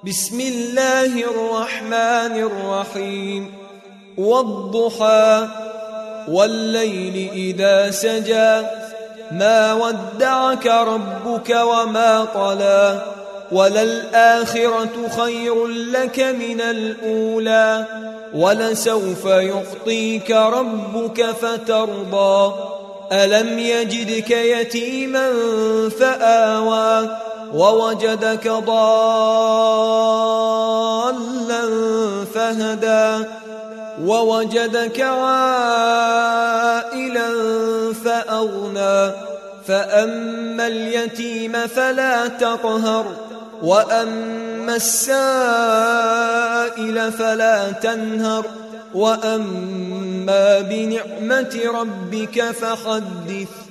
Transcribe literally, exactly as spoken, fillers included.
بسم الله الرحمن الرحيم والضحى والليل إذا سجى ما ودعك ربك وما قلى وللآخرة خير لك من الأولى ولسوف يعطيك ربك فترضى ألم يجدك يتيما فآوى ووجدك ضالا فهدى ووجدك عائلا فأغنى فأما اليتيم فلا تقهر وأما السائل فلا تنهر وأما بنعمة ربك فحدث.